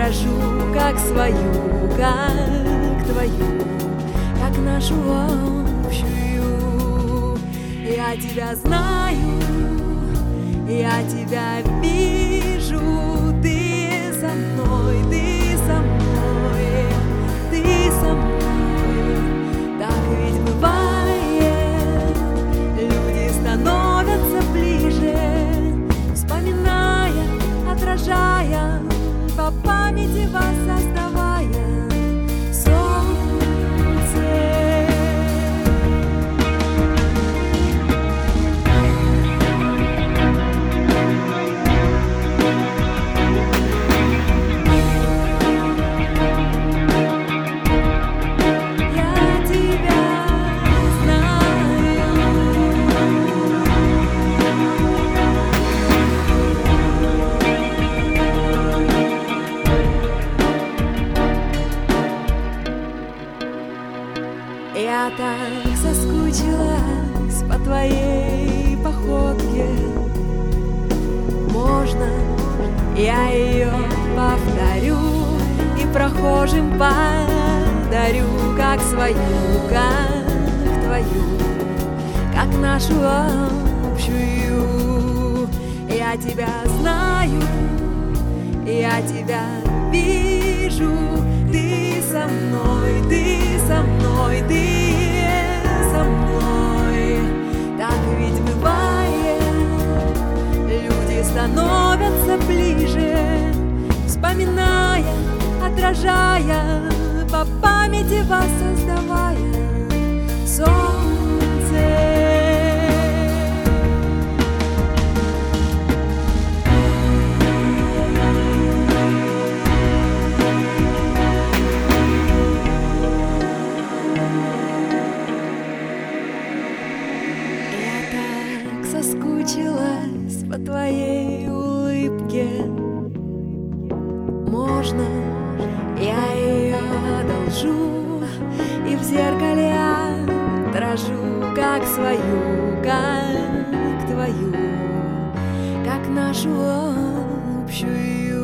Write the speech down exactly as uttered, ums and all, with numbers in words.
дрожу, как свою, как твою, как нашу общую. Я тебя знаю, я тебя вижу, ты со мной, ты со мной, ты со мной. Так ведь бывает, люди становятся ближе, вспоминая, отражая, по памяти вас создавая солнце. Я так соскучилась по твоей походке. Можно я ее повторю и прохожим подарю, как свою, как твою, как нашу общую. Я тебя знаю, я тебя вижу, ты со мной, ты со мной, ты со мной. Так ведь бывает, люди становятся ближе, вспоминая, отражая, по памяти вас создавая солнце. Соскучилась по твоей улыбке. Можно я ее одолжу и в зеркале отражу, как свою, как твою, как нашу общую.